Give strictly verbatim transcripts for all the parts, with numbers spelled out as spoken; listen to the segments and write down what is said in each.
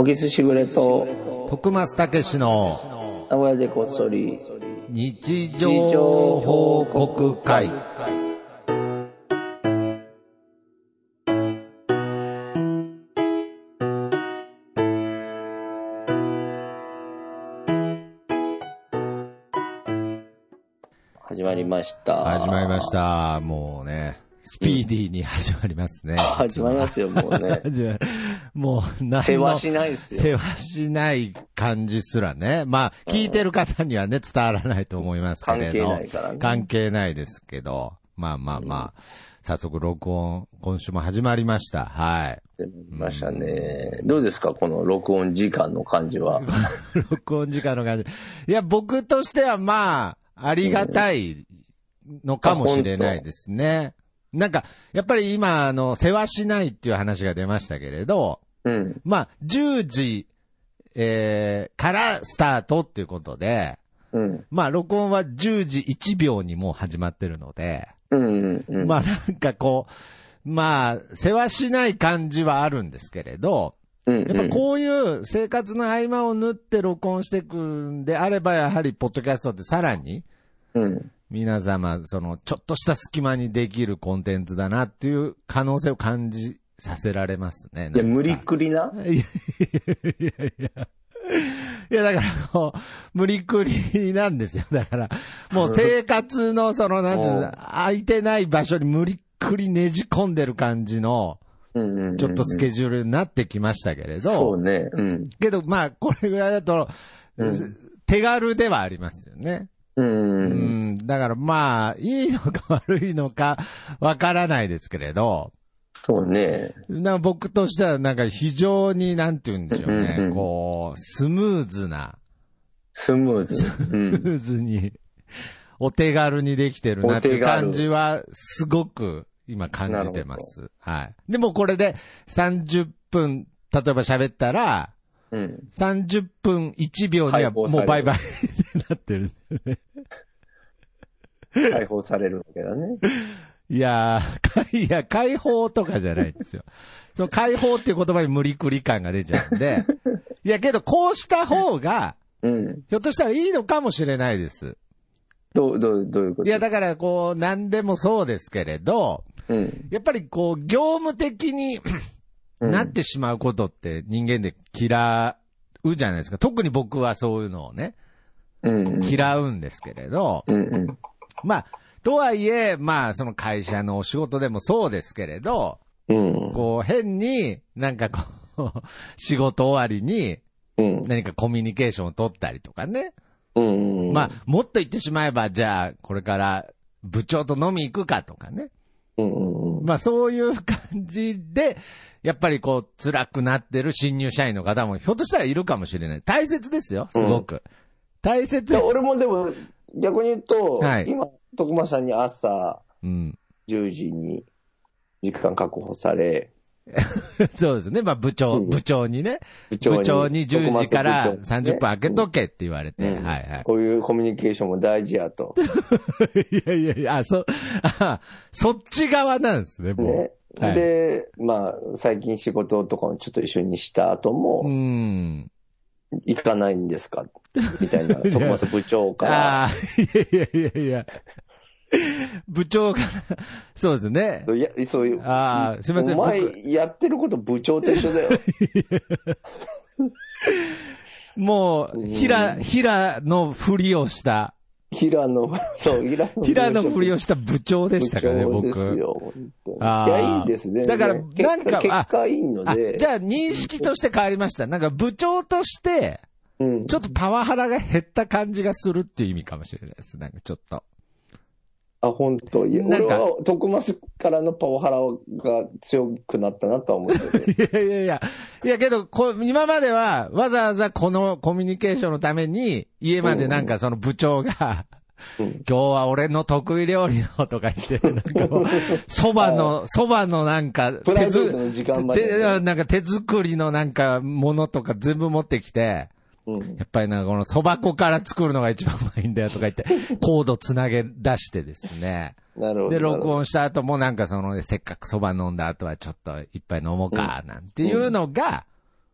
小木すしぐれと徳増たけしの名古屋でこっそり日常報告会。 始まりました。 始まりました。もうね、スピーディーに始まりますね。うん、 始まりますよ、もうね。 もう何の、 世話しないですよ。 世話しない感じすらね。まあ、聞いてる方にはね、伝わらないと思いますけれど。 関係ないからね。 関係ないですけど。まあまあまあ、うん、早速録音、今週も始まりました。はい。 出ましたね。どうですか、この録音時間の感じは。 録音時間の感じ。いや、僕としてはまあ、ありがたいのかもしれないですね。なんか、やっぱり今、あの、世話しないっていう話が出ましたけれど、 うん。 まあ、じゅうじ、えー、からスタートっていうことで、 うん。 まあ、録音はじゅうじいちびょうにもう始まってるので、 うんうんうん。 まあ、なんかこう、まあ、世話しない感じはあるんですけれど、 うんうん、 やっぱこういう生活の合間を縫って録音していくんであれば、やはり、ポッドキャストってさらに、 うん。 皆様、その、ちょっとした隙間にできるコンテンツだなっていう可能性を感じさせられますね。 いや、無理くりな。 いやいやいや。いや、だから、こう、無理くりなんですよ。だから、もう生活の、その、なんていうの、空いてない場所に無理くりねじ込んでる感じの、ちょっとスケジュールになってきましたけれど。 そうね。うん。 けど、まあ、これぐらいだと、うん、手軽ではありますよね。 うん、 うん。だからまあ、いいのか悪いのかわからないですけれど。 そうね。 な僕としてはなんか非常になんて言うんでしょうね。うんうん、こう、スムーズな。 スムーズ。 スムーズに、お手軽にできてるなっていう感じはすごく今感じてます。はい。でもこれでさんじゅっぷん、例えば喋ったら、うん、さんじゅっぷんいちびょうにはもうバイバイになってる。 解放されるわけだね。 いやー、いや、解放とかじゃないんですよ。その解放っていう言葉に無理くり感が出ちゃうんで。いや、けどこうした方が、うん、ひょっとしたらいいのかもしれないです。 どう、どう、どういうこと？ いや、だからこう、何でもそうですけれど、うん、やっぱりこう、業務的に、なってしまうことって人間で嫌うじゃないですか。特に僕はそういうのをね、うんうん、嫌うんですけれど、うんうん、まあ、とはいえ、まあ、その会社のお仕事でもそうですけれど、うん、こう、変になんかこう、仕事終わりに何かコミュニケーションを取ったりとかね。うんうん、まあ、もっと言ってしまえば、じゃあ、これから部長と飲み行くかとかね。うんうんうん、まあ、そういう感じで、やっぱりこう、辛くなってる新入社員の方もひょっとしたらいるかもしれない。大切ですよ、すごく。うん、大切です。 俺もでも、逆に言うと、はい、今、徳間さんに朝、じゅうじに時間確保され、 うん、そうですね。まあ部長、部長にね。部長に、部長にじゅうじからさんじゅっぷん空けとけって言われて、うん、はいはい。 こういうコミュニケーションも大事やと。 いやいやいや、あ、そ、あ、そっち側なんですね、もう。ね、 はい、で、まあ、最近仕事とかもちょっと一緒にした後も、うん、行かないんですかみたいな、徳松部長から。 ああ、いやいやいやいや。部長から、そうですね。 いや、そういう。 ああ、すみません。 お前、やってること部長と一緒だよ。 もう、平、平のふりをした。 平野、そう、 平野。平野ふりをした部長でしたかね、僕。 部長ですよ、本当に。あいや、いいんですね。 だから、なんか、 結果いいので。 じゃあ、認識として変わりました。なんか、部長として、うん、ちょっとパワハラが減った感じがするっていう意味かもしれないです。なんか、ちょっと。 あ、本当に。俺は、徳増からのパワハラが強くなったなとは思ってる。 いやいやいや。いやけどこ、今までは、わざわざこのコミュニケーションのために、家までなんかその部長が、うん、今日は俺の得意料理のとか言って、なんかもう、蕎麦の、蕎麦のなんか、 プライベートの時間まで、 ね、なんか手作りのなんかものとか全部持ってきて、うん、やっぱりなんかこの蕎麦粉から作るのが一番うまいんだよとか言って、コードつなげ出してですね。 なるほど。 で、録音した後もなんかその、せっかく蕎麦飲んだ後はちょっと一杯飲もうか、なんていうのが、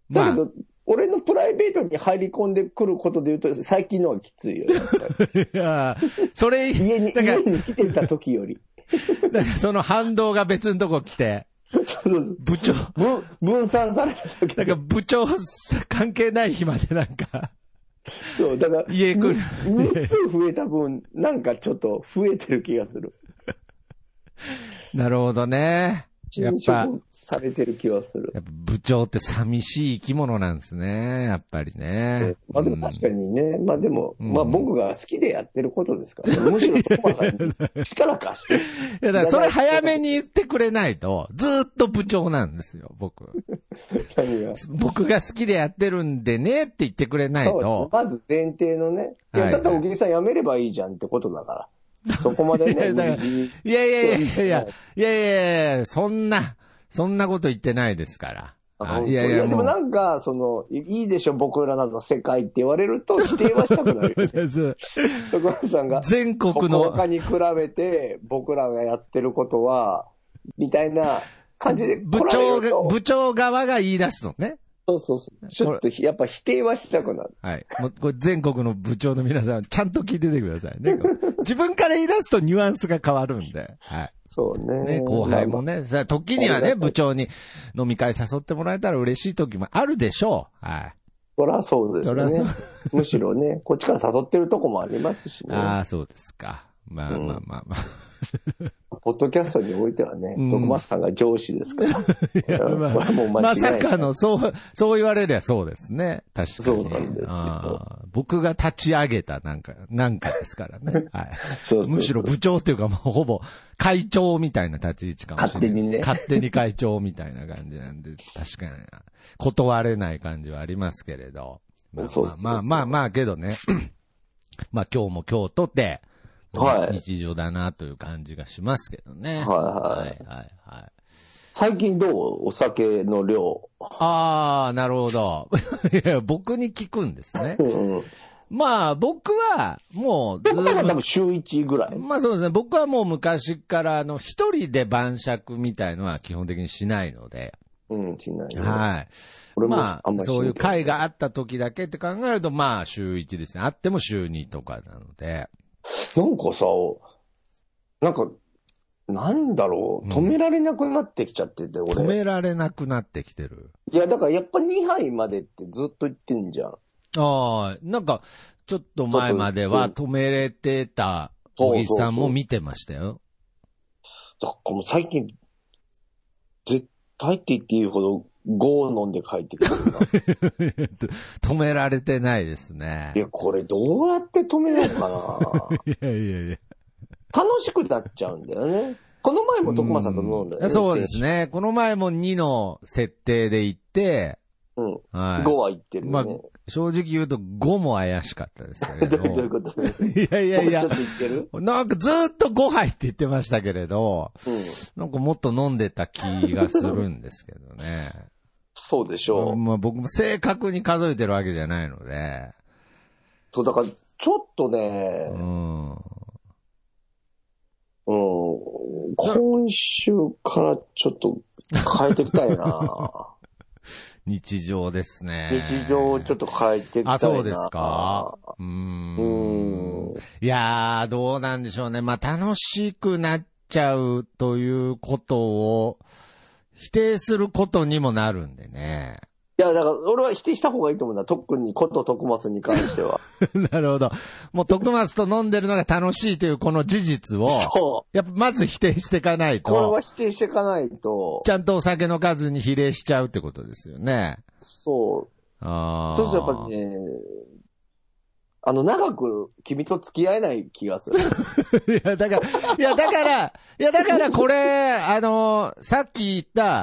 だけど、まあ、俺のプライベートに入り込んでくることで言うと、最近のはきついよね。 いやそれ、 家に、家に来てた時より。 だからその反動が別のとこ来て、部長分、分散された時。 だから部長関係ない日までなんか。 そう、だから、 家来る。 日数増えた分、なんかちょっと増えてる気がする。 なるほどね。やっぱ、 されてる気はする。 やっぱ部長って寂しい生き物なんですね。やっぱりね。 まあでも確かにね。うん、まあでも、うん、まあ僕が好きでやってることですから、ね、むしろトマさんに力貸して。いやだからそれ早めに言ってくれないと、ずーっと部長なんですよ、僕。 何が僕が好きでやってるんでねって言ってくれないと。 まず前提のね。いや、だったらお客さん辞めればいいじゃんってことだから。そこまでね。 いやいやいやいやいや、いやいやそんな、そんなこと言ってないですから。 あいやいや、でもなんか、その、いいでしょ、僕らの世界って言われると否定はしたくなるよ、ね。徳橋さんが、 全国の。 他に比べて、僕らがやってることは、みたいな感じで部長が、部長側が言い出すのね。 そうそうそう。ちょっと、やっぱ否定はしたくなる。 はい。もうこれ全国の部長の皆さん、ちゃんと聞いててくださいね。自分から言い出すとニュアンスが変わるんで。はい。 そうね。 ね、後輩もね。さあ、時にはね、部長に飲み会誘ってもらえたら嬉しい時もあるでしょう。はい。 そらそうですね。そらそう。むしろね、こっちから誘ってるとこもありますしね。 ああ、そうですか。まあまあまあまあ。 ポッドキャストにおいてはね、徳松さんが上司ですから。いやまあ、これはもう間違いない。 まさかの、そう、そう言われりゃそうですね。確かに。 そうなんですよ。 僕が立ち上げたなんか、なんかですからね。はい。 そうそうそう。 むしろ部長っていうかもうほぼ会長みたいな立ち位置かもしれない。 勝手にね。 勝手に会長みたいな感じなんで、確かに断れない感じはありますけれど。まあまあまあまあまあけどね。まあ今日も今日とって、はい、日常だなという感じがしますけどね。 はいはい。はいはいはい。最近どうお酒の量。 ああ、なるほど。いや、僕に聞くんですね。うん、まあ、僕は、もうずっと。 多分週いちぐらい。 まあそうですね。僕はもう昔から、あの、一人で晩酌みたいのは基本的にしないので。 うん、しない、ね。 はい。 俺もまあ、そういう会があった時だけって考えると、まあ、週いちですね。あっても週にとかなので。 なんかさ、なんか、なんだろう、止められなくなってきちゃってて、うん、俺。 止められなくなってきてる。 いや、だからやっぱにはいまでってずっと言ってんじゃん。 ああ、なんか、ちょっと前までは止めれてた小木さんも見てましたよ。 だからもう最近、絶対って言っていいほど、ごを飲んで帰ってくるな。 止められてないですね。 いや、これどうやって止めないかな。 いやいやいや。 楽しくなっちゃうんだよね。この前も徳間さんと飲んだよね。 そうですね。この前もにの設定で行って、 うん。はい、ごは行ってるね。まあ、 正直言うとごも怪しかったですけれど。 どういうことね。 いやいやいや。 ちょっと言ってる？ なんかずーっとごはいって言ってましたけれど、うん、なんかもっと飲んでた気がするんですけどね。 そうでしょう。 まあ僕も正確に数えてるわけじゃないので。 そう、だからちょっとね、うん。うん、今週からちょっと変えていきたいな。 日常ですね。 日常をちょっと変えていきたいな。 あ、そうですか。うーん。うんいやー、どうなんでしょうね。まあ、楽しくなっちゃうということを否定することにもなるんでね。 いや、だから、俺は否定した方がいいと思うんだ。特に、こと徳松に関しては。 なるほど。もう徳松と飲んでるのが楽しいというこの事実を、そう。やっぱまず否定していかないと。 これは否定していかないと。 ちゃんとお酒の数に比例しちゃうってことですよね。 そう。ああ。そうするとやっぱね、あの、長く君と付き合えない気がする。 いや、だから、いや、だから、いや、だからこれ、あの、さっき言った、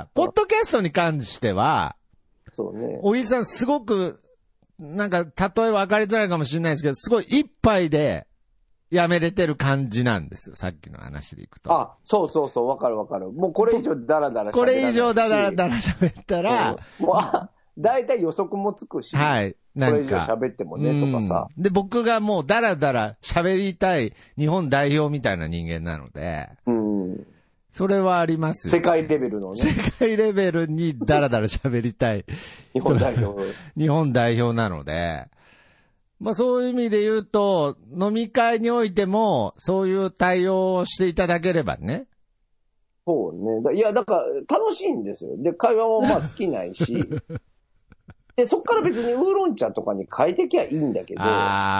ポッドキャストに関しては、 そうね。 小木さんすごく、なんか、例え分かりづらいかもしれないですけど、すごい一杯でやめれてる感じなんですよ。さっきの話でいくと。 あ、そうそうそう、分かる分かる。もうこれ以上ダラダラ喋これ以上ダラダラ喋ったら、 うん、もう、あ、だいたい予測もつくし。 はい。なんか。 これ以上喋ってもね、とかさ。 で、僕がもうダラダラ喋りたい日本代表みたいな人間なので。 うん。 それはありますよ。 世界レベルのね。 世界レベルにダラダラ喋りたい。 日本代表。 日本代表なので。まあそういう意味で言うと、飲み会においても、そういう対応をしていただければね。 そうね。いや、だから楽しいんですよ。で、会話もまあ尽きないし。で、そっから別にウーロン茶とかに変えてきゃいいんだけど。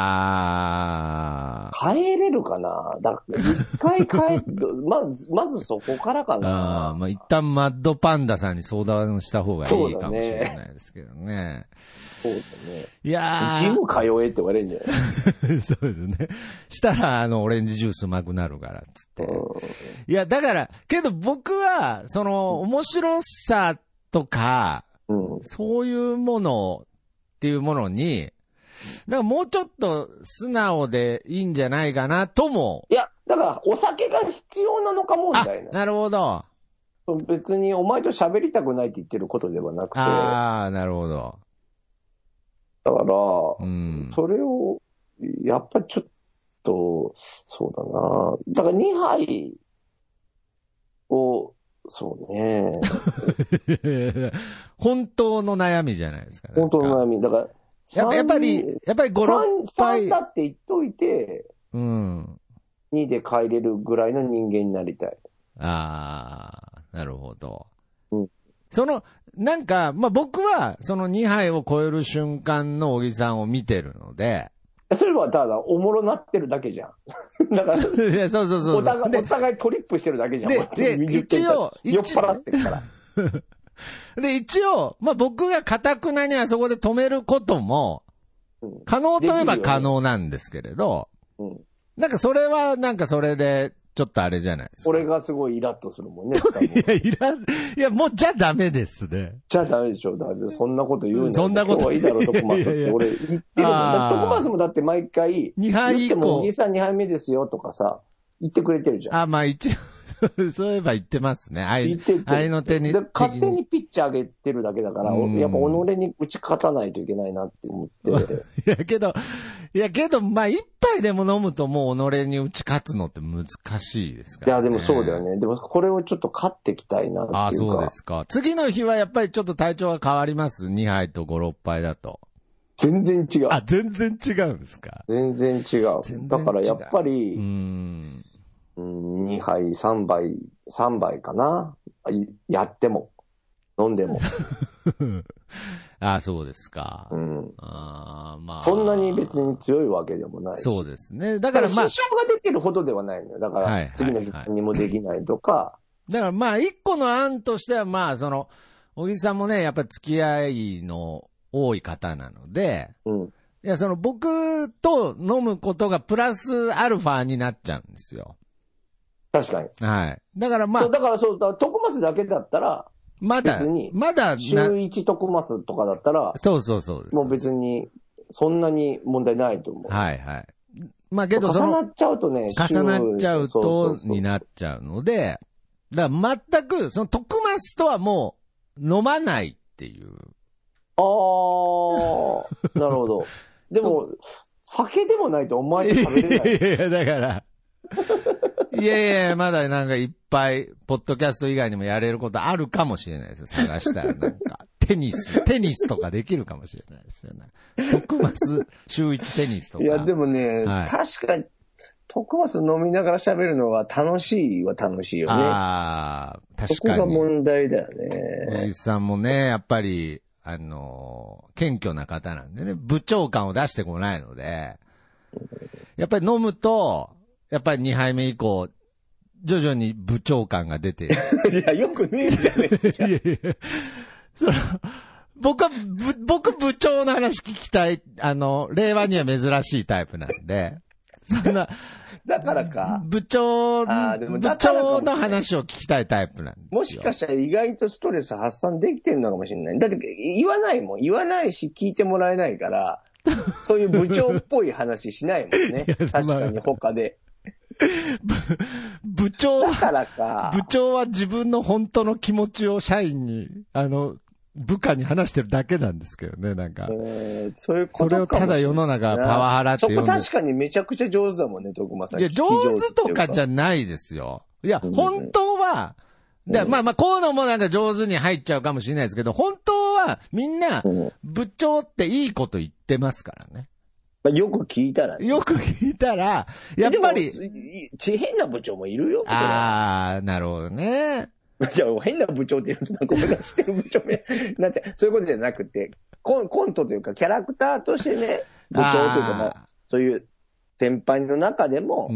ああ。変えれるかな。だから一回変え、まず、まずそこからかな。 あまあ一旦マッドパンダさんに相談した方がいいかもしれないですけどね。 そうだね。 いやー。 ジム通えって言われるんじゃないそうですね。したら、あの、オレンジジュースうまくなるから、つって。いや、だから、けど僕は、その、面白さとか、うん、そういうものっていうものに、だからもうちょっと素直でいいんじゃないかなとも。 いや、だからお酒が必要なのか問題な。 なるほど。 別にお前と喋りたくないって言ってることではなくて。 ああ、なるほど。 だから、 うん、 それを、やっぱりちょっと、そうだな。だからにはいを、そうね。 本当の悩みじゃないですか。 本当の悩み。だから、 やっぱり、やっぱりご、ろっぱい。 さんだって言っといて、 うん。 にで帰れるぐらいの人間になりたい。 ああ、なるほど。 うん。 その、なんか、まあ、僕は、そのにはいを超える瞬間の小木さんを見てるので、 それはただ、おもろなってるだけじゃん。だから、いやそうそうそう。 お互い、お互いトリップしてるだけじゃん。 で、で一応、 酔っ払ってるから。 で、一応、まあ、僕が堅くなにあそこで止めることも、可能といえば可能なんですけれど、うん、なんかそれは、なんかそれで、ちょっとあれじゃないですか。 俺がすごいイラッとするもんね。 いや、イラッ、いや、もうじゃダメですね。 じゃダメでしょ。だってそんなこと言うの。 そんなこと。 今日はいいだろ、徳松って俺言ってるもん。徳松もだって毎回、 にはい以降。 言っても、小木さんにはいめですよとかさ、言ってくれてるじゃん。 あ、まあ一応、そういえば言ってますね。あい、 言ってる。 あいの手に。 勝手にピッチ上げてるだけだから、やっぱ己に打ち勝たないといけないなって思って。 いやけど、いやけど、まあ一杯でも飲むともう己に打ち勝つのって難しいですからね。 いや、でもそうだよね。でもこれをちょっと勝っていきたいなっていうか。 ああ、そうですか。次の日はやっぱりちょっと体調が変わります。にはいとご、ろっぱいだと。 全然違う。 あ、全然違うんですか。 全然違う。だからやっぱり、 うーん。 にはいさんばい、さんばいかな。やっても、飲んでも。 ああ、そうですか。 うん。 あまあ。 そんなに別に強いわけでもないし。 そうですね。だからまあ。 支障が出てるほどではないのよ。だから、次の日にもできないとか。はいはいはい、 だからまあ、一個の案としてはまあ、その、小木さんもね、やっぱり付き合いの多い方なので、 うん。 いや、その僕と飲むことがプラスアルファになっちゃうんですよ。 確かに。 はい。だからまあ。 そう、だからそう、徳松だけだったら、 まだ、 別に、 まだ、 週一徳松とかだったら、 そうそうそうです。 もう別に、そんなに問題ないと思う。 はいはい。まあけどその、 重なっちゃうとね、 重なっちゃうと、になっちゃうので、だから全く、その徳松とはもう、飲まないっていう。 あー、なるほど。でも、酒でもないとお前食べれない。 いやいや、だから、いやいや、まだなんかいっぱい、ポッドキャスト以外にもやれることあるかもしれないですよ。探したらなんか、テニス、テニスとかできるかもしれないですよね。徳松週一テニスとか。 いや、でもね、 はい、 確かに、徳松飲みながら喋るのは楽しいは楽しいよね。 ああ、確かに。 そこが問題だよね。 小木さんもね、やっぱり、あのー、謙虚な方なんでね、部長感を出してこないので、やっぱり飲むと、やっぱりにはいめ以降、徐々に部長感が出て。 いや、よくねえじゃねえじゃん。いやいやその僕は、ぶ、僕部長の話聞きたい、あの、令和には珍しいタイプなんで、そんな、 だからか。 部長、 あでも部長の話を聞きたいタイプなんですよ。 もしかしたら意外とストレス発散できてんのかもしれない。だって言わないもん。言わないし聞いてもらえないから、そういう部長っぽい話しないもんね。確かに他で。 部長は、 だからか。 部長は自分の本当の気持ちを社員に、あの、部下に話してるだけなんですけどね、なんか。 えー、そういうことかもしれない。 それをただ世の中パワハラって呼んで。 そこ確かにめちゃくちゃ上手だもんね、徳間さん。 いや、上手とかじゃないですよ。 いや、本当は、で、まあまあ、こういうのもなんか上手に入っちゃうかもしれないですけど、本当はみんな、部長っていいこと言ってますからね。 よく聞いたらね。 よく聞いたら、やっぱり。 ち、変な部長もいるよ。 ああ、なるほどね。 じゃあ、変な部長って言うと、なんか俺が知ってる部長め、なんて、そういうことじゃなくて、コン、コントというか、キャラクターとしてね、部長というか、まあ、そういう先輩の中でも、うん。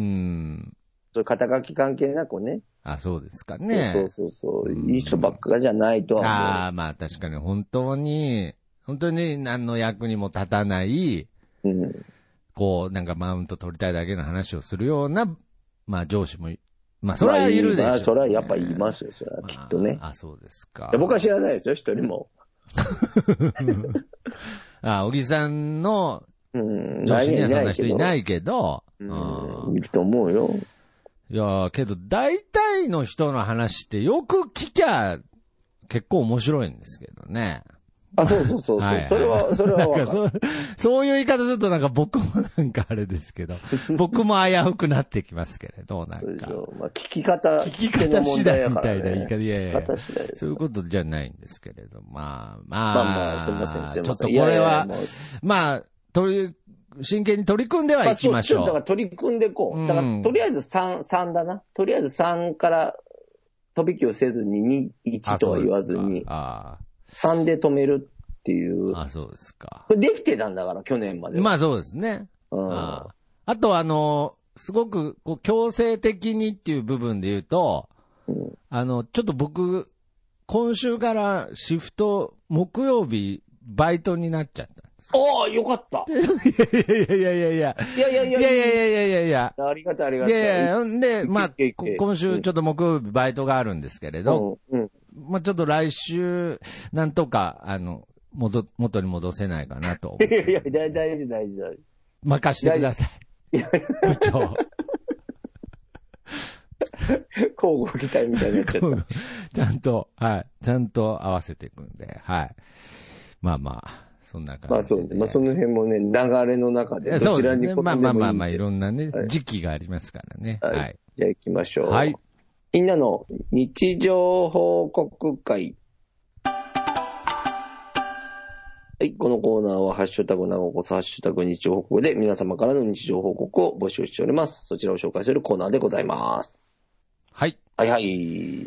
そういう肩書き関係なくね。 あ、そうですかね。 そうそうそう。いい人ばっかじゃないとは思う。 ああ、まあ確かに本当に、本当に何の役にも立たない、うん、こう、なんかマウント取りたいだけの話をするような、まあ上司も、まあそれはいるでしょう、ね。まあ、 それはやっぱ言いますよ、それはきっとね。 まあ、あ、そうですか。 僕は知らないですよ、一人も。 あ、小木さんの上司にはそんな人いないけど、 うん、いると思うよ。 いやけど大体の人の話ってよく聞きゃ結構面白いんですけどね。 あ、そうそうそうそう。はいはい、それは、それはなんかそう。そういう言い方するとなんか僕もなんかあれですけど、僕も危うくなってきますけれど、なんか。 まあ、聞き方、 聞き方次第みたいな言い方、いやいや、 方次第です。 そういうことじゃないんですけれど、まあ、まあ、 まあまあ、すみません、すみません。 ちょっとこれは、まあ、取り、真剣に取り組んではいきましょう。 まあ、だから取り組んでいこう。だから、とりあえずさん、さんだな。とりあえずさんから飛び級せずにに、いちとは言わずに、さんで止めるっていう。 あ、そうですか。 これできてたんだから、去年までは。 まあそうですね。うん、あ, あとあの、すごくこう強制的にっていう部分で言うと、うん、あの、ちょっと僕、今週からシフト、木曜日、バイトになっちゃった。 ああ、よかった。 いやいやいやいやいや。 いやいやいやいやいやいやいやいやいや。 ありがたいありがたい。 いやいや、んで、まあ、今週ちょっと木曜日バイトがあるんですけれど、うんうん、まあちょっと来週、なんとか、あの、元、元に戻せないかなと思って。 いやいや、大丈夫大丈夫。 任してください。部長。 交互期待みたいになっちゃった。 ちゃんと、はい。ちゃんと合わせていくんで、はい。まあまあ。そんな感じで。 まあそうね。まあその辺もね、流れの中でどちらにそうですね。まあまあまあまあ、いろんなね、はい、時期がありますからね。はい。はい、 じゃあ行きましょう。 はい。 みんなの日常報告会。はい。このコーナーは、ハッシュタグなごこそ、ハッシュタグ日常報告で皆様からの日常報告を募集しております。そちらを紹介するコーナーでございます。 はい。 はいはい。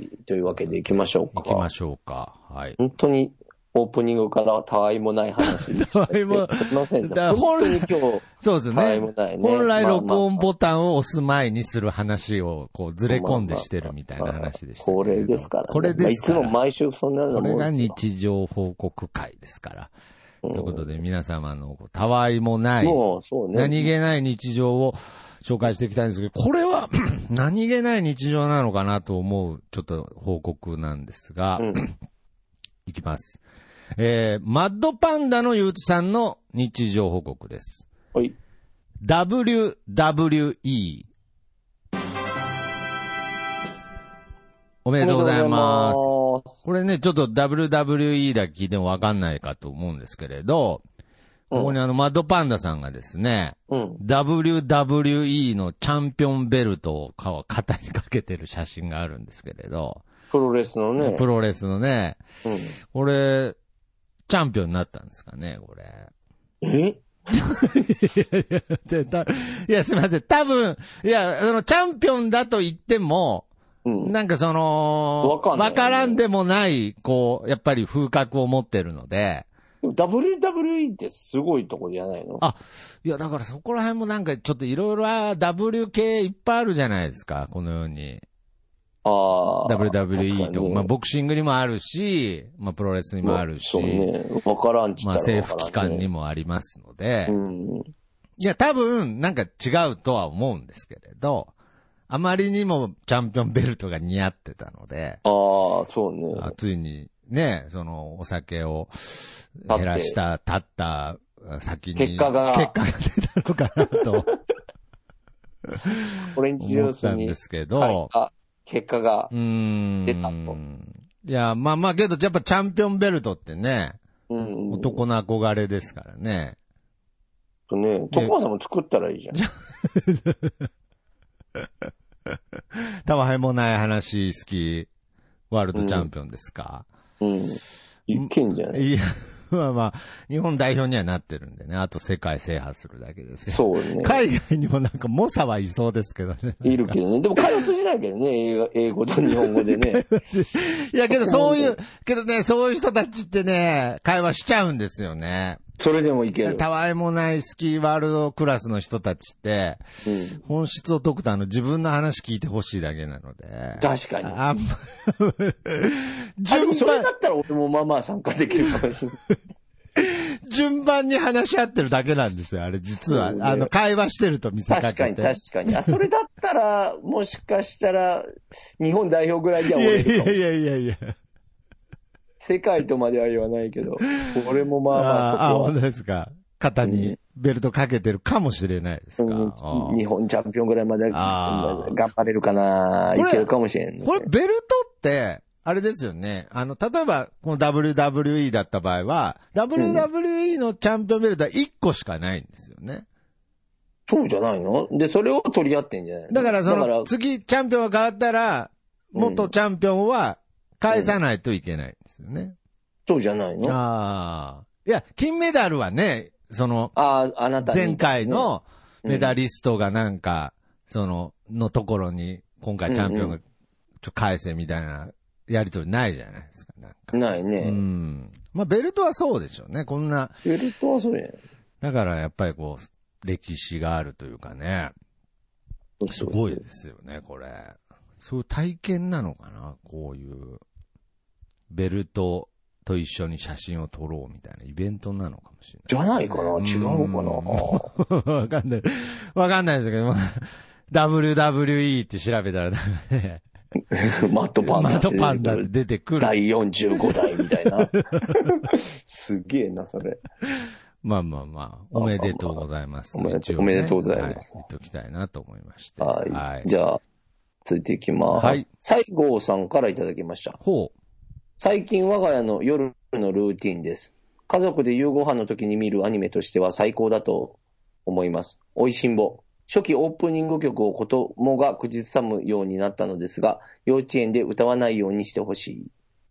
というわけで行きましょうか。 行きましょうか。はい。 本当に、オープニングからたわいもない話でした。たわいも。すいません。本当に今日。 そうですね。 たわいもないね。 本来録音ボタンを押す前にする話を、こう、ずれ込んでしてるみたいな話でした。 これですからね。 これですから。 いつも毎週そんなのもんですよ。 これが日常報告会ですから。ということで、皆様のたわいもない、もうそうね、何気ない日常を紹介していきたいんですけど、これは何気ない日常なのかなと思う、ちょっと報告なんですが、うん、いきます。えー、マッドパンダのゆうつさんの日常報告です。 はい。 ダブリューダブリューイー。おめでとうございます。これね、ちょっと ダブリューダブリューイー だけ聞いてもわかんないかと思うんですけれど、うん、ここにあの、マッドパンダさんがですね、うん、ダブリューダブリューイー のチャンピオンベルトを肩にかけてる写真があるんですけれど、 プロレスのね。 プロレスのね、うん、これ、チャンピオンになったんですかね、これ。 えいやいや、いや、すみません。多分、いや、あの、チャンピオンだと言っても、うん、なんかその、わかんない、わからんでもない、こう、やっぱり風格を持ってるので。 ダブリューダブリューイー ってすごいとこじゃないの？ あ、いや、だからそこら辺もなんかちょっといろいろ W 系いっぱいあるじゃないですか、このように。 ああ。 ダブリューダブリューイー とか、まあボクシングにもあるし、まあプロレスにもあるし。 そうね。わからんちったらわからん、ね。 まあ政府機関にもありますので。うん、いや、多分、なんか違うとは思うんですけれど、あまりにもチャンピオンベルトが似合ってたので。 ああ、そうね。 ついにね、そのお酒を減らした、立った先に。 結果が。 結果が出たのかなと。 オレンジジュースに。 思ったんですけど。 はい、結果が出たと。 いや、まあまあけど、やっぱチャンピオンベルトってね、うん、男の憧れですからね。 とね、徳間さんも作ったらいいじゃん。 たわいもない話好き、ワールドチャンピオンですか。 うん。うん、いけんじゃない？ いや、まあまあ、日本代表にはなってるんでね。あと世界制覇するだけですけど。 そうね。 海外にもなんか猛者はいそうですけどね。 いるけどね。でも会話通じないけどね。英語、英語と日本語でね。 いやけどそういう、けどね、そういう人たちってね、会話しちゃうんですよね。 それでもいける。 たわいもないスキーワールドクラスの人たちって、うん、本質を解くとあの自分の話聞いてほしいだけなので。 確かに。 あんま順番。それだったら俺もまあまあ参加できるかもしれない。 順番に話し合ってるだけなんですよ、あれ実は。ね、あの、会話してると見せかけて。 確かに確かに。あ、それだったら、もしかしたら、日本代表ぐらいでは俺るかもしれない。 いやいやいやいや。 世界とまでは言わないけど、俺もまあまあそこは。 あ、本当ですか。肩にベルトかけてるかもしれないですか。 うん、日本チャンピオンぐらいまで頑張れるかな、いけるかもしれん、ね。 これ、ベルトって、あれですよね。あの、例えば、この ダブリューダブリューイー だった場合は、ダブリューダブリューイー のチャンピオンベルトはいっこしかないんですよね。 そうじゃないの？で、それを取り合ってんじゃないの？ だからその、次チャンピオンが変わったら、元チャンピオンは返さないといけないんですよね。うん、 そうじゃないの？ ああ。いや、金メダルはね、その、 ああ、あなたに、ね、 前回のメダリストがなんか、うん、その、のところに、今回チャンピオンがちょっと返せみたいな、やりとりないじゃないですか。なんかないね。 うん。まあ、ベルトはそうでしょうね。こんな。 ベルトはそうや。 だからやっぱりこう、歴史があるというかね。すごいですよね、これ。そういう体験なのかな、こういう。ベルトと一緒に写真を撮ろうみたいなイベントなのかもしれない。 じゃないかな、違うかな。わかんない。わかんないですけど、ダブリューダブリューイー って調べたらね。 マットパンダ。 マットパンダって出てくる。 だいよんじゅうごだいみたいな。すげえな、それ。 まあまあまあ、おめでとうございます。 おめでとう、ね、おめでとうございます。 はい、言っておきたいなと思いまして。 はい。はい、じゃあ、続いていきます。はい。西郷さんからいただきました。 ほう。 最近我が家の夜のルーティンです。家族で夕ご飯の時に見るアニメとしては最高だと思います。おいしんぼ。初期オープニング曲を子供が口ずさむようになったのですが、幼稚園で歌わないようにしてほしい。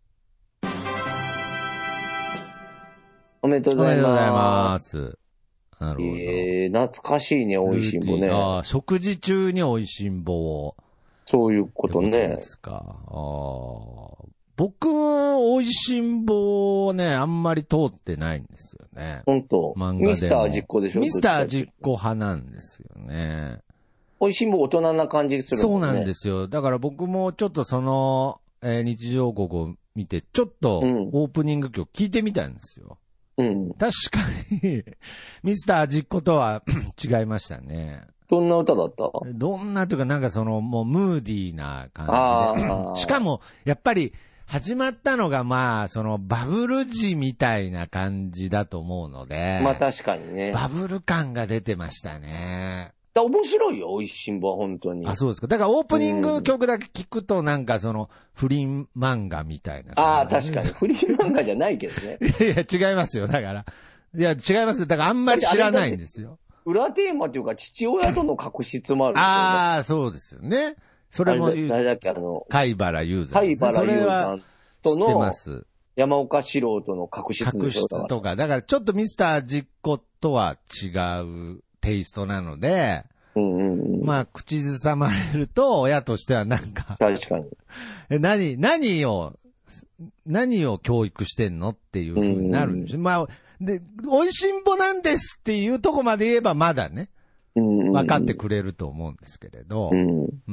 おめでとうございます。おめでとうございます。 なるほど。 えー、懐かしいね、おいしんぼね。 ああ、食事中においしんぼを。 そういうことね。そうですか。ああ。僕、おいしんぼをね、あんまり通ってないんですよね。 本当。漫画でミスター実行でしょ？ ミスター実行派なんですよね。 おいしんぼ大人な感じするもんね。 そうなんですよ。だから僕もちょっとその、えー、日常国を見て、ちょっとオープニング曲聞いてみたんですよ。うん。確かに、ミスター実行とは違いましたね。 どんな歌だった？ どんなというか、なんかその、もうムーディーな感じで。しかも、やっぱり、始まったのがまあ、そのバブル時みたいな感じだと思うので。 まあ確かにね。 バブル感が出てましたね。 だ面白いよ、おいしんぼは本当に。 あ、そうですか。だからオープニング曲だけ聞くとなんかその不倫漫画みたいな、ね。 ああ、確かに。不倫漫画じゃないけどね。 いや、違いますよ。だから。いや、違います。だからあんまり知らないんですよ。 裏テーマというか父親との確執もあるんですよね。 ああ、そうですよね。それも言う。 誰だっけ、あの、 貝原雄山、 ね。貝原雄山との、 知ってます。 山岡四郎との確執確執とか。だからちょっとミスター実行とは違うテイストなので、うんうんうん、まあ、口ずさまれると、親としてはなんか。 確かに。 え、何、何を、何を教育してんのっていう風になるんですよ。まあ、で、おいしんぼなんですっていうとこまで言えばまだね、分かってくれると思うんですけれど。うん。 うん、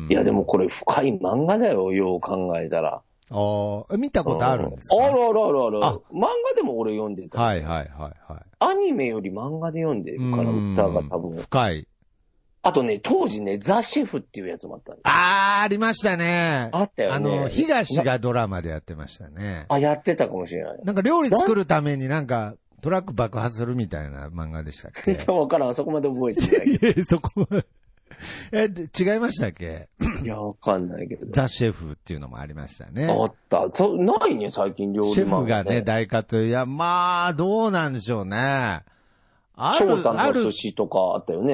いや、でもこれ深い漫画だよ、よう考えたら。 ああ、見たことあるんですか？ あるあるあるある。あ、漫画でも俺読んでた。 はいはいはいはい。 アニメより漫画で読んでるから、歌が多分。 深い。 あとね、当時ね、ザ・シェフっていうやつもあったんです。 あー、ありましたね。 あったよね。 あの、東がドラマでやってましたね。 あ、やってたかもしれない。 なんか料理作るためになんか、トラック爆破するみたいな漫画でしたっけ？ いや、わからん。そこまで覚えてないけど。 そこまで。え、違いましたっけ？ いや、わかんないけど。 ザ・シェフっていうのもありましたね。 あった。そないね、最近料理漫画、ね。 シェフがね、大活躍。いや、まあ、どうなんでしょうね。 ある、ある。寿司とかあったよね。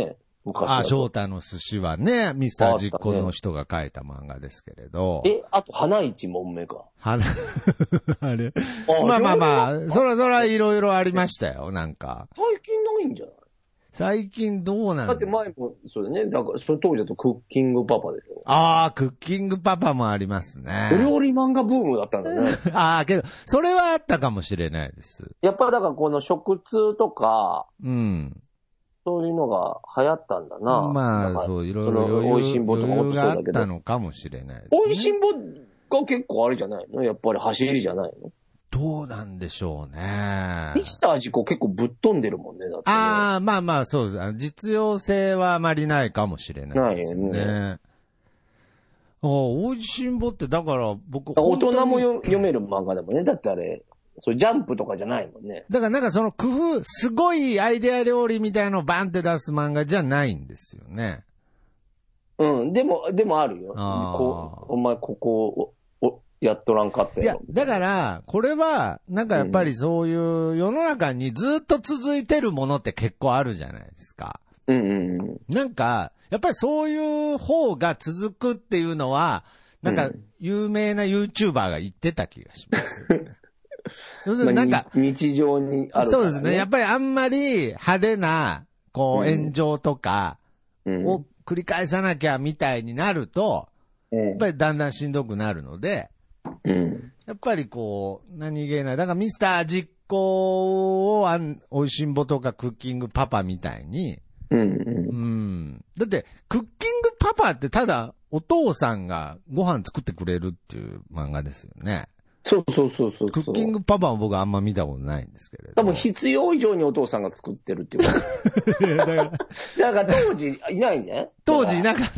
昔あ、翔太の寿司はね、ミスター実行の人が書いた漫画ですけれど。 え、あと、花一問目か。 花、あれ。まあまあまあ、そらそらいろいろありましたよ、なんか。 最近ないんじゃない？ 最近どうなんだって前も、そうだね。だから、その当時だとクッキングパパでしょ。 ああ、クッキングパパもありますね。 お料理漫画ブームだったんだね。 ああ、けど、それはあったかもしれないです。 やっぱだからこの食通とか、 うん。 そういうのが流行ったんだな。 まあ、そう、いろいろ余裕、 おいしんぼとかもっとそうだけど。 あったのかもしれないです、ね。 おいしんぼが結構あれじゃないの？やっぱり走りじゃないの？ どうなんでしょうね。 ミスター味子結構ぶっ飛んでるもんね、だって、ね。 ああ、まあまあそうです。実用性はあまりないかもしれないですね。ないよね。おいしんぼってだから僕大人も読める漫画だもんね。だってあれ、そうジャンプとかじゃないもんね。 だからなんかその工夫、すごいアイデア料理みたいのをバンって出す漫画じゃないんですよね。 うん、でも、でもあるよ。こうお前ここを、やっとらんかったよ。 いや、だから、これは、なんかやっぱりそういう世の中にずっと続いてるものって結構あるじゃないですか。 うんうんうん。なんか、やっぱりそういう方が続くっていうのは、なんか有名な YouTuber が言ってた気がします、ね。要するになんか、 日常にある、ね。 そうですね。やっぱりあんまり派手な、こう、炎上とかを繰り返さなきゃみたいになると、やっぱりだんだんしんどくなるので、 うん、 やっぱりこう、何気ない。だからミスター実行をあん、おいしんぼとかクッキングパパみたいに、 うんうん。 うん。だって、クッキングパパってただ、お父さんがご飯作ってくれるっていう漫画ですよね。 そうそうそうそう。 クッキングパパは僕あんま見たことないんですけれど。 多分必要以上にお父さんが作ってるっていうか。だから、だから当時いないんじゃない当時いなかった。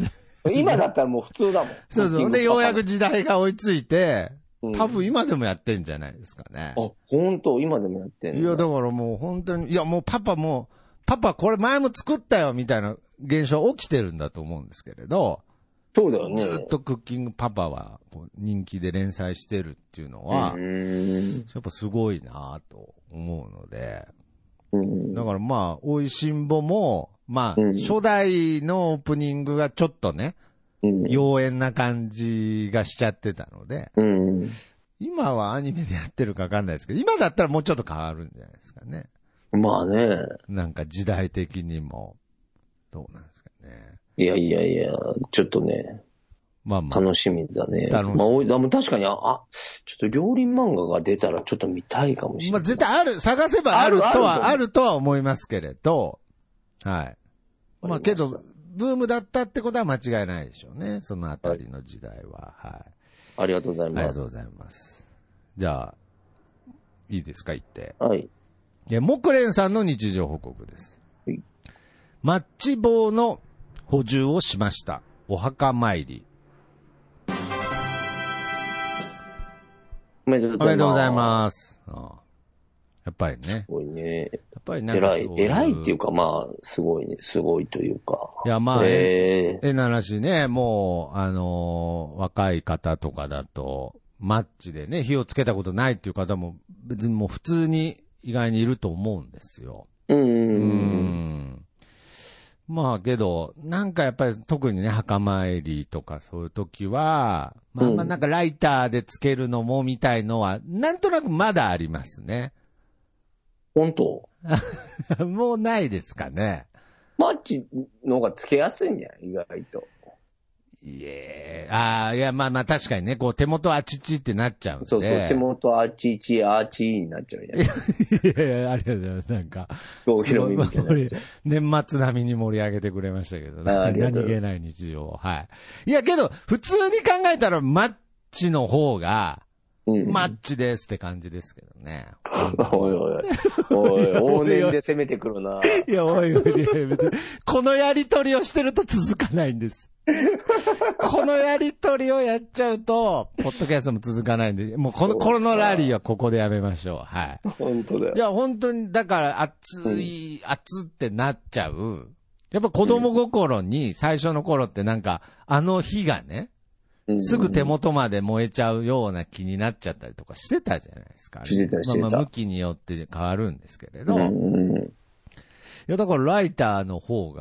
今だったらもう普通だもん。 そうそう。で、ようやく時代が追いついて、多分今でもやってんじゃないですかね。 うん、あ、本当今でもやってんの？ いや、だからもう本当に、いやもうパパも、パパこれ前も作ったよみたいな現象起きてるんだと思うんですけれど、 そうだよね。 ずっとクッキングパパは人気で連載してるっていうのは、やっぱすごいなと思うので、だからまあ、おいしんぼも、まあ、初代のオープニングがちょっとね、妖艶な感じがしちゃってたので、今はアニメでやってるかわかんないですけど、今だったらもうちょっと変わるんじゃないですかね。 まあね。 なんか時代的にも、どうなんですかね。 いやいやいや、ちょっとね。まあまあ。楽しみだね。楽しみ。まあ、確かに、あ、ちょっと料理漫画が出たらちょっと見たいかもしれない。 まあ絶対ある、探せばあるとは、あるとは思いますけれど、はい。まあけど、ブームだったってことは間違いないでしょうね。そのあたりの時代は。はい。 ありがとうございます。 ありがとうございます。じゃあ、いいですか、言って。 はい。 いや、木蓮さんの日常報告です。 はい。 マッチ棒の補充をしました。お墓参り。 おめでとうございます。 おめでとうございます。ああやっぱりね。 すごいね。 やっぱりなんか偉い、偉いっていうか、まあ、すごいね、すごいというか。 いや、まあ、ええな話ね、もう、あのー、若い方とかだと、マッチでね、火をつけたことないっていう方も、別にもう普通に意外にいると思うんですよ。 うん。 うんまあけど、なんかやっぱり特にね、墓参りとかそういう時は、まあまあなんかライターでつけるのもみたいのは、なんとなくまだありますね。 本当もうないですかね。 マッチの方がつけやすいんじゃない意外と。 いえ、ああ、いや、まあまあ確かにね、こう手元あちちってなっちゃうんで。 そうそう、手元あちち、あちになっちゃうじゃないいやいや、ありがとうございます。なんか、 郷ひろみみたいな。 年末並みに盛り上げてくれましたけど、ね、何気ない日常。はい。いや、けど、普通に考えたらマッチの方が、うん、マッチですって感じですけどね。 おいおい。おい、往年で攻めてくるな。 いや、おいおい、このやりとりをしてると続かないんです。このやりとりをやっちゃうと、ポッドキャストも続かないんで、もうこの、このラリーはここでやめましょう。はい。 本当だよ。 いや、本当に、だから熱い、うん、熱ってなっちゃう。やっぱ子供心に最初の頃ってなんか、あの火がね、すぐ手元まで燃えちゃうような気になっちゃったりとかしてたじゃないですか。 してた、してた。 まあまあ、向きによって変わるんですけれど。 うんうん、いや、だからライターの方が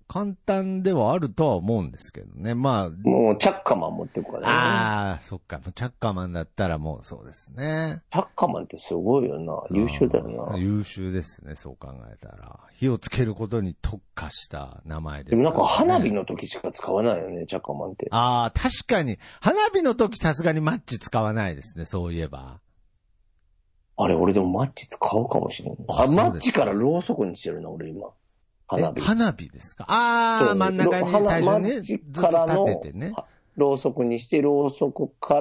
簡単ではあるとは思うんですけどね。まあ。 もう、チャッカマン持ってくからね。 ああ、そっか。チャッカマンだったらもうそうですね。 チャッカマンってすごいよな。優秀だよな。 優秀ですね、そう考えたら。火をつけることに特化した名前ですね。 でもなんか花火の時しか使わないよね、チャッカマンって。 ああ、確かに。花火の時さすがにマッチ使わないですね、そういえば。 あれ、俺でもマッチ使うかもしれない。あ、マッチからろうそくにしてるな、俺今。花火。 花火ですか？ああ、真ん中に最初にね、ずっと立ててね。 ろうそくにして、ろうそくから、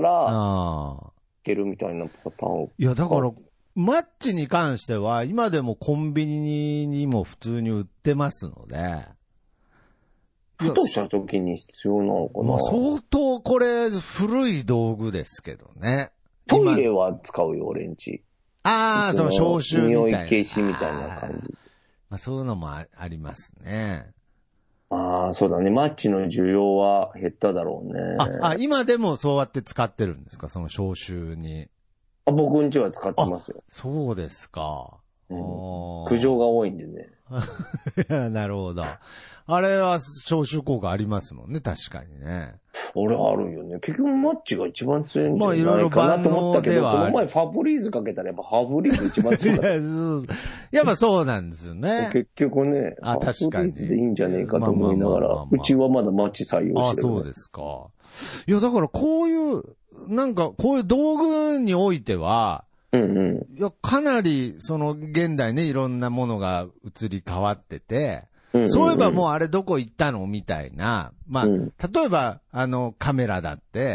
つけるみたいなパターン。 いや、だから、マッチに関しては、今でもコンビニにも普通に売ってますので。 ふとした時に必要なのかな。まあ、 相当これ、古い道具ですけどね。 トイレは使うよ、俺んち。 ああ、その消臭みたいな。 匂い消しみたいな感じ。 まあ、そういうのも あ, ありますね。 ああ、そうだね。マッチの需要は減っただろうね。 あ、あ今でもそうやって使ってるんですか？その消臭に。 あ、僕んちは使ってますよ。 そうですか。 うん、苦情が多いんでね。 なるほど。あれは消臭効果ありますもんね、確かにね。 俺あるよね。結局マッチが一番強いんじゃないかなと思ったけど、この前ファブリーズかけたらやっぱファブリーズ一番強い。 やっぱそうなんですよね。 結局ね、あ、ファブリーズでいいんじゃねえかと思いながら、うちはまだマッチ採用してる、ね。 あ、そうですか。いや、だからこういう、なんかこういう道具においては、 うんうん。 いや、かなり、その、現代ね、いろんなものが移り変わってて、うんうんうん、そういえばもうあれどこ行ったのみたいな。まあ、うん、例えば、あの、カメラだって、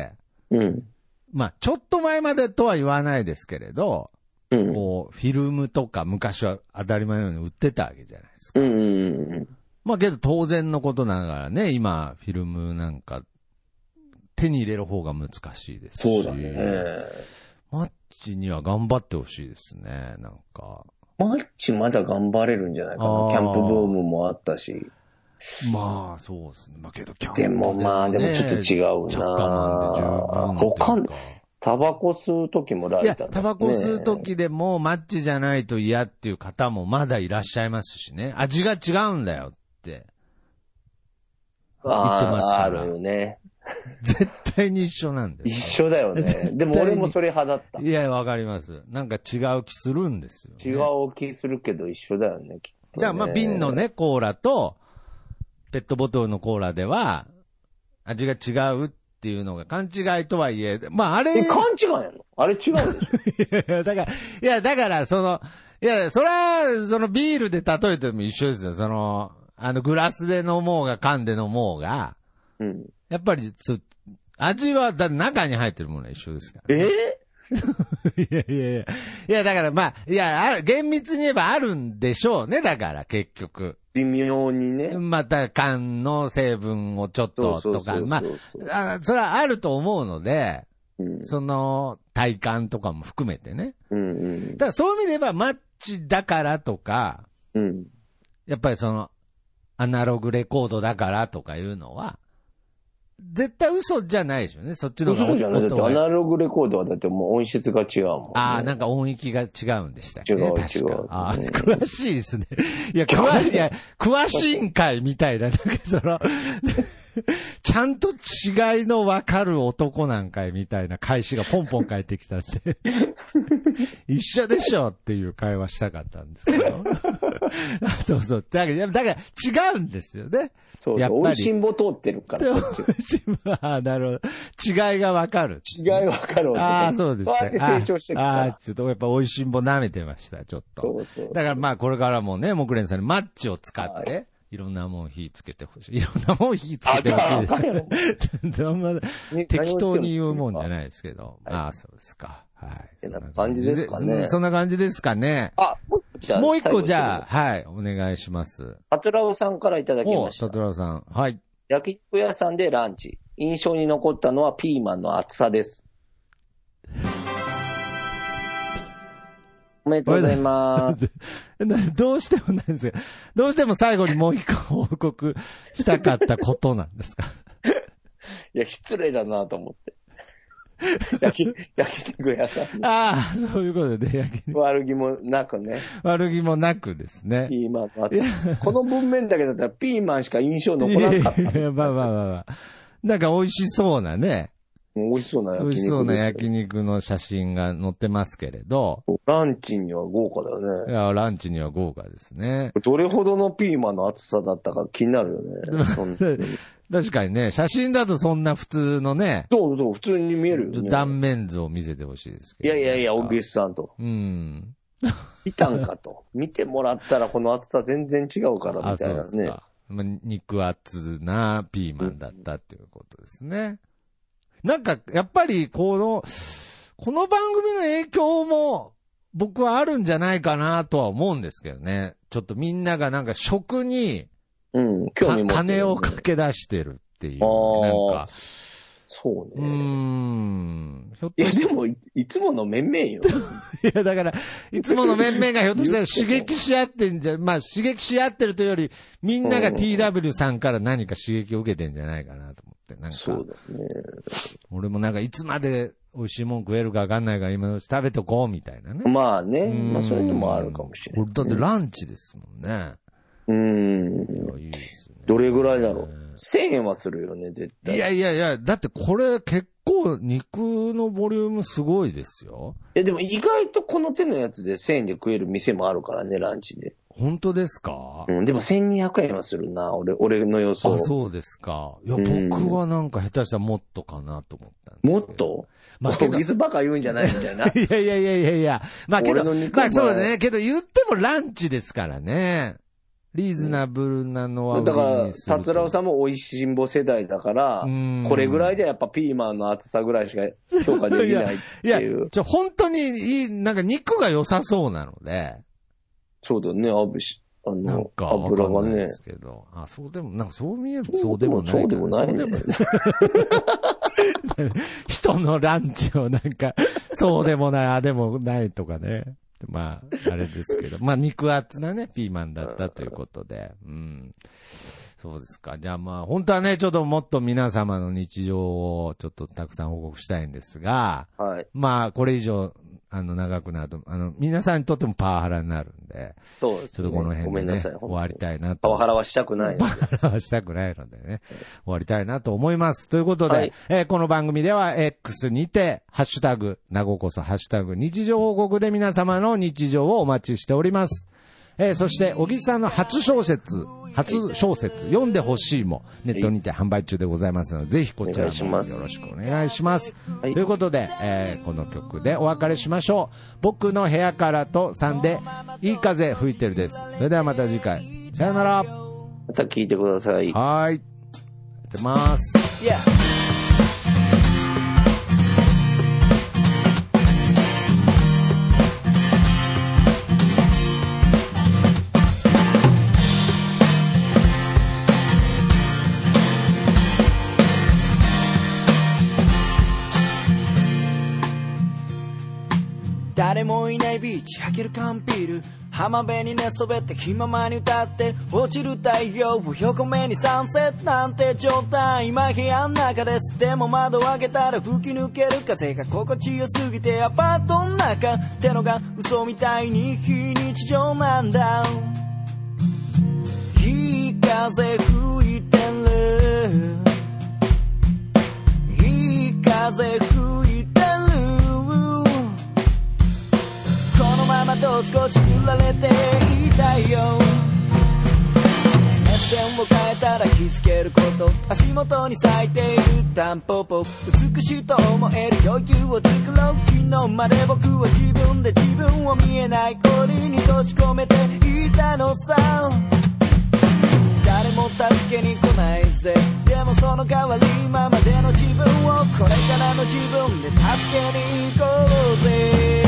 うん、 まあ、ちょっと前までとは言わないですけれど、うん、こう、フィルムとか昔は当たり前のように売ってたわけじゃないですか。 うんうんうん、 まあ、けど当然のことながらね、今、フィルムなんか、手に入れる方が難しいですし。 そうだね。 マッチには頑張ってほしいですね、なんか。 マッチまだ頑張れるんじゃないかな。キャンプブームもあったし。 まあ、そうですね。まあけど、キャンプでもまあ、でもちょっと違うな。 チャッカマンで十分。 他、タバコ吸う時もライターだ、ね。 いや、タバコ吸う時でもマッチじゃないと嫌っていう方もまだいらっしゃいますしね。味が違うんだよって言ってますから。 あ, あるよね。 絶対に一緒なんです。 一緒だよね。でも俺もそれ派だった。 いや、わかります。なんか違う気するんですよ、ね。 違う気するけど一緒だよね、きっと、ね。 じゃあ、まあ、瓶のね、コーラと、ペットボトルのコーラでは、味が違うっていうのが勘違いとはいえ、まあ、あれ。 勘違いなの？あれ違うでしょいや、だから、いや、だから、その、いや、それは、そのビールで例えても一緒ですよ。その、あの、グラスで飲もうが、缶で飲もうが、 うん。 やっぱり、味はだ中に入ってるものは一緒ですから、 ね。 えー、いやいやいや。いや、だからまあ、いや、厳密に言えばあるんでしょうね、だから結局。 微妙にね。 また缶の成分をちょっととか、まあ、それはあると思うので、うん、その体感とかも含めてね。 うんうん、 だからそういう意味で言えばマッチだからとか、 うん、 やっぱりそのアナログレコードだからとかいうのは、絶対嘘じゃないでしょうね、そっちの方が。 嘘じゃない。だってアナログレコードはだってもう音質が違うもん、ね。 ああ、なんか音域が違うんでしたっけ、 ね、違う違う。 ああ、詳しいですね。いや、詳しい、いや、詳しいんかいみたいな、なんかその、ちゃんと違いの分かる男なんかいみたいな返しがポンポン返ってきたんで、一緒でしょっていう会話したかったんですけど。そうそう。だから、だから違うんですよね。 そうそう。美味しんぼ通ってるから、こっち。 ああ、なるほど。違いが分かる。 違い分かる。 ああ、そうですね。 こうやって成長していくから。 ああ、ちょっとやっぱ美味しんぼ舐めてました、ちょっと。 そうそうそう。 だからまあこれからもね、木蓮さんにマッチを使って、はい、いろんなもん火つけてほしい。いろんなもん火つけてほしい。あんま適当に言うもんじゃないですけど。はい、ああ、そうですか。はい。 そんな感じですかね。 そんな感じですかね。 あ、 もう一個じゃあ、はい、お願いします。 タトラオさんからいただきました。 タトラオさん。はい。 焼肉屋さんでランチ。印象に残ったのはピーマンの厚さです。おめでとうございます。 どうしてもなんですか？どうしても最後にもう一個報告したかったことなんですか？ いや、失礼だなと思って。 焼き、焼肉屋さん。 ああ、そういうことで、焼肉。 悪気もなくね。 悪気もなくですね。 ピーマンの厚さ。この文面だけだったらピーマンしか印象残らなかった。いやいやまあまあまあまあ。なんか美味しそうなね。 美味しそうな焼肉です。 美味しそうな焼肉の写真が載ってますけれど。 ランチには豪華だよね。 いや、ランチには豪華ですね。 どれほどのピーマンの厚さだったか気になるよね。 確かにね、写真だとそんな普通のね。 そうそう、普通に見えるよね。 断面図を見せてほしいですけど。 いやいやいや、小木さんと。 うん。 いたんかと。見てもらったらこの厚さ全然違うからみたいなね。あ、そうですか。 まあ、肉厚なピーマンだったっていうことですね。うん、なんか、やっぱり、この、この番組の影響も、僕はあるんじゃないかなとは思うんですけどね。ちょっとみんながなんか食に、 うん、興味持ってる、ね、 金をかけ出してるっていう。なんか。 そうね。 うーん。 ひょっといや、でもい、いつもの面々よ。 いや、だから、いつもの面々がひょっとしたら刺激し合ってんじゃ、まあ刺激し合ってるというより、みんなが ティーダブリュー さんから何か刺激を受けてんじゃないかなと思って。なんか。 そうだね。 俺もなんかいつまで美味しいもん食えるかわかんないから今のうち食べとこうみたいなね。 まあね。まあそういうのもあるかもしれない、ね。 だってランチですもんね。 うーん。いいですね。どれぐらいだろう。せんえんはするよね、絶対。 いやいやいや、だってこれ結構肉のボリュームすごいですよ。 いやでも意外とこの手のやつでせんえんで食える店もあるからね、ランチで。 本当ですか？ うん、でもせんにひゃくえんはするな、俺、俺の予想。 あ、そうですか。いや、僕はなんか下手したらもっとかなと思ったんです。 もっとまあ、トギスバカ言うんじゃないみたいな。 いやいやいやいやいや。まあけど、まあそうですね。けど言ってもランチですからね。リーズナブルなのは、 だから、達郎さんも美味しんぼ世代だから、これぐらいでやっぱピーマンの厚さぐらいしか評価できないっていう。 いや、ちょ、本当にいい、なんか肉が良さそうなので。 そうだよね、あぶし、あの、油がね。ですけど。あ、そうでも、なんかそう見えるそうでもない。 そうでもない、ね。そうでもない。人のランチをなんか、そうでもない、あ、でもないとかね。まあ、あれですけど。まあ、肉厚なね、ピーマンだったということで。うん。そうですか。じゃあまあ、本当はね、ちょっともっと皆様の日常をちょっとたくさん報告したいんですが、 はい。 まあ、これ以上、あの、長くなると、あの、皆さんにとってもパワハラになるんで、 そうですね。 ちょっとこの辺で、ね、 ごめんなさい。 終わりたいなと。 パワハラはしたくない。 パワハラはしたくないのでね、終わりたいなと思います。ということで、はい、えー、この番組では X にて、ハッシュタグ、なごこそ、ハッシュタグ、日常報告で皆様の日常をお待ちしております。えー、そして、小木さんの初小説、初小説、読んでほしいも、ネットにて販売中でございますので、ぜひこちらもよろしくお願いします。はい、ということで、えー、この曲でお別れしましょう。僕の部屋からとさんで、いい風吹いてるです。それではまた次回。さよなら。 また聞いてください。 はい。やってます。Yeah. 誰もいないビーチ開ける缶ビール浜辺に寝そべって気ままに歌って落ちる太陽を横目にサンセットなんて状態今部屋の中ですでも窓を開けたら吹き抜ける風が心地よすぎてアパートの中ってのが嘘みたいに非日常なんだいい風吹いてるいい風吹いてるこのままと少し振られていたいよ目線を変えたら気づけること足元に咲いているタンポポ美しいと思える余裕を作ろう昨日まで僕は自分で自分を見えない氷に閉じ込めていたのさ誰も助けに来ないぜでもその代わり今までの自分をこれからの自分で助けに行こうぜ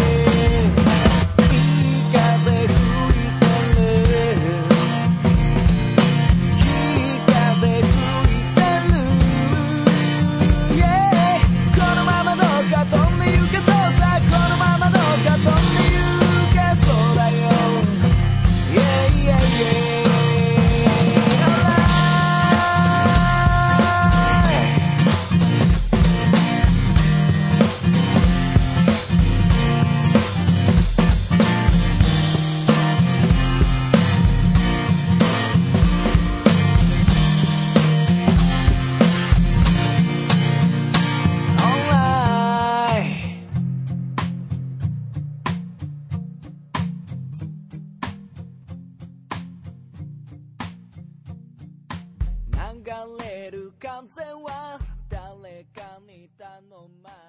流れる風は誰かに頼まれ